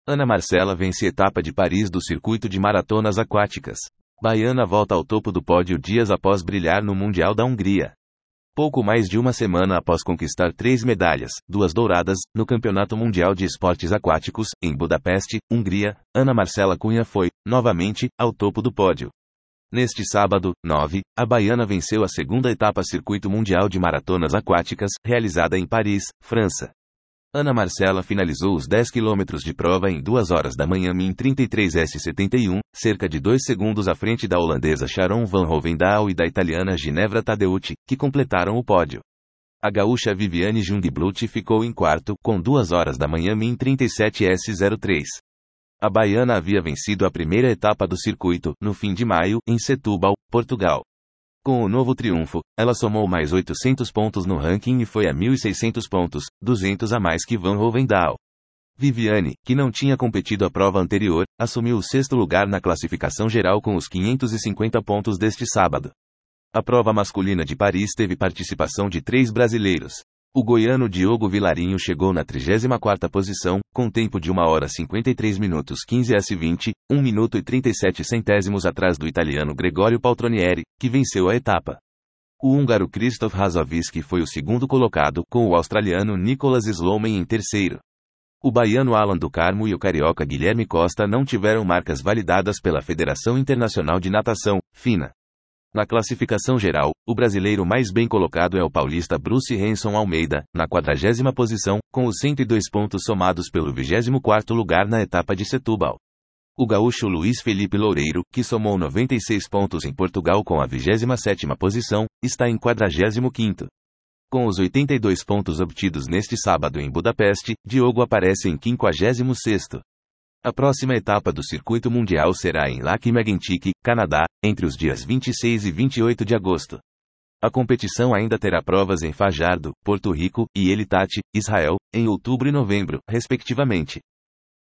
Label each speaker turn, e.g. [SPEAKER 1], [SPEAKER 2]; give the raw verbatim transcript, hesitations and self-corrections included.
[SPEAKER 1] Ana Marcela vence etapa de Paris do circuito de maratonas aquáticas. Baiana volta ao topo do pódio dias após brilhar no Mundial da Hungria. Pouco mais de uma semana após conquistar três medalhas, duas douradas, no Campeonato Mundial de Esportes Aquáticos, em Budapeste, Hungria, Ana Marcela Cunha foi, novamente, ao topo do pódio. Neste sábado, nove, a baiana venceu a segunda etapa Circuito Mundial de Maratonas Aquáticas, realizada em Paris, França. Ana Marcela finalizou os dez quilômetros de prova em duas horas da manhã em trinta e três S setenta e um, cerca de dois segundos à frente da holandesa Sharon van Rovendal e da italiana Ginevra Tadeucci, que completaram o pódio. A gaúcha Viviane Jungblut ficou em quarto, com duas horas da manhã em trinta e sete S zero três. A baiana havia vencido a primeira etapa do circuito, no fim de maio, em Setúbal, Portugal. Com o novo triunfo, ela somou mais oitocentos pontos no ranking e foi a mil e seiscentos pontos, duzentos a mais que Van Rovendal. Viviane, que não tinha competido a prova anterior, assumiu o sexto lugar na classificação geral com os quinhentos e cinquenta pontos deste sábado. A prova masculina de Paris teve participação de três brasileiros. O goiano Diogo Vilarinho chegou na trigésima quarta posição, com tempo de uma hora cinquenta e três minutos quinze S vinte, um minuto e trinta e sete centésimos atrás do italiano Gregorio Paltronieri, que venceu a etapa. O húngaro Krzysztof Razowski foi o segundo colocado, com o australiano Nicholas Sloman em terceiro. O baiano Alan do Carmo e o carioca Guilherme Costa não tiveram marcas validadas pela Federação Internacional de Natação, FINA. Na classificação geral, o brasileiro mais bem colocado é o paulista Bruce Renson Almeida, na quadragésima posição, com os cento e dois pontos somados pelo vigésimo quarto lugar na etapa de Setúbal. O gaúcho Luiz Felipe Loureiro, que somou noventa e seis pontos em Portugal com a vigésima sétima posição, está em quadragésimo quinto. Com os oitenta e dois pontos obtidos neste sábado em Budapeste, Diogo aparece em quinquagésimo sexto. A próxima etapa do Circuito Mundial será em Lac Mégantic, Canadá, entre os dias vinte e seis e vinte e oito de agosto. A competição ainda terá provas em Fajardo, Porto Rico, e Elitaty, Israel, em outubro e novembro, respectivamente.